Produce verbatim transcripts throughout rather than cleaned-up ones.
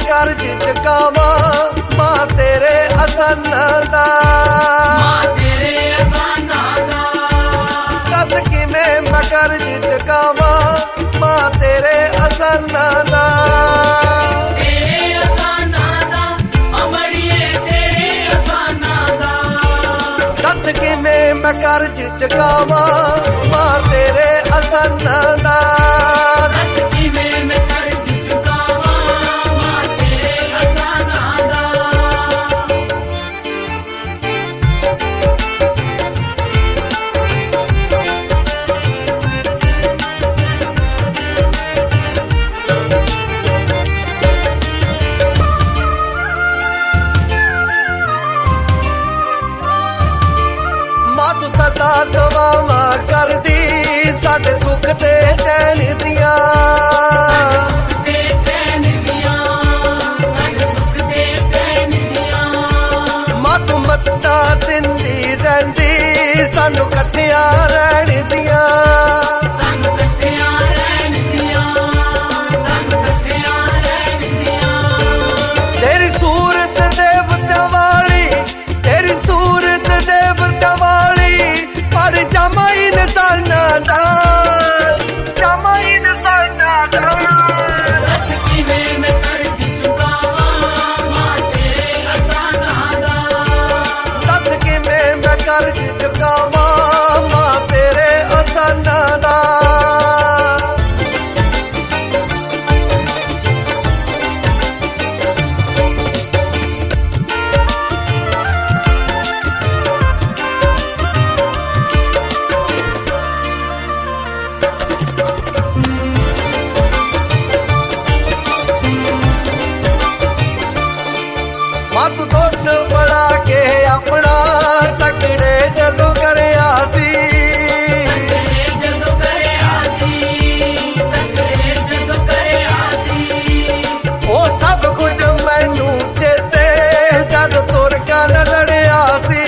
कर्ज चुकावा मां तेरे असाना दा दस किवें मैं कर्ज चुकावा मां तेरे असाना दा दस किवें मैं कर्ज चुकावा मां तेरे असाना दा सदा दुआवां करदी साडे सुख ते चैन दियां मां तू मत्ता दिंदी रहिंदी सानू कट्ठियां रहण दियां तेरी सूरत देवता वाली तेरी सूरत देवता वाली पर जमाइन सरना दा जमाइन सरना दा दस किवें मैं कर्ज चुकावा मां तेरे असाना दा दस किवें मैं कर्ज चुकावा मां तेरे असाना दा तू दोस्त बड़ा के अपना तकड़े जदों करया सी ओ सब कुछ मैनू चेते जद तुर कन लड़िया सी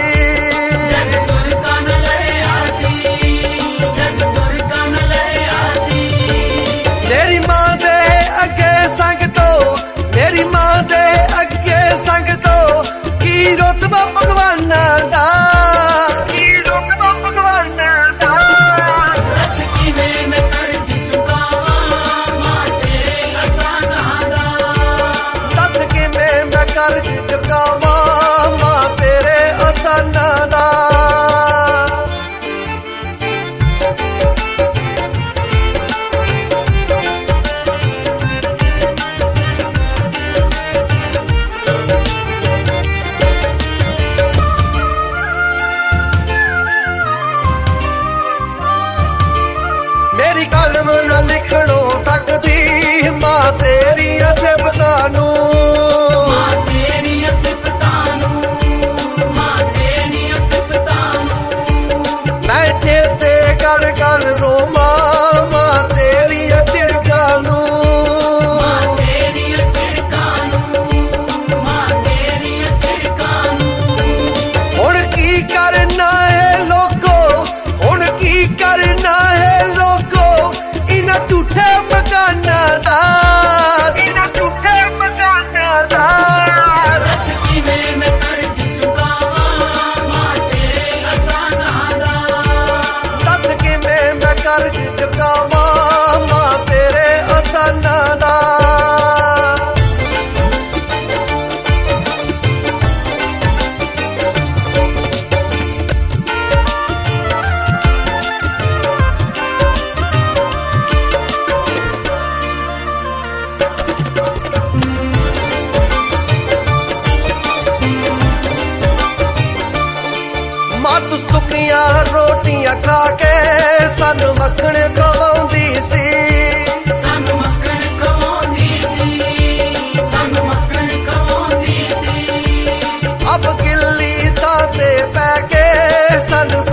मेरी मां दे अगे संग तो मेरी मां दे अगे संग तो की रुतबा भगवाना दा की रुतबा भगवाना दा दस किवें मैं कर्ज चुकावा मां तेरे असाना दा दस किवें मैं कर्ज चुकावा मां तेरे असाना दा मेरी कलम न लिखणों थकदी मां तेरियां सिफतां नूं मां तेरियां सिफतां नूं मां तेरियां सिफतां नूं मैं चेते कर कर रोवां मां तेरियां झिड़कां नूं मां तेरियां झिड़कां नूं मां तेरियां झिड़कां नूं हुण की करना है लोको हुण की करना है लोको इना झूठे मकाना दा इना झूठे मकाना दा दस किवें मैं कर्ज चुकावा मां तेरे असाना दा दस किवें मैं कर्ज चुकावा मां तेरे असाना दा तू सुखियां रोटियां खा के सानू मक्खण खवाउंदी सी सानू मक्खण खवाउंदी सी सानू मक्खण खवाउंदी सी अब गिल्ली थां ते पै के सानू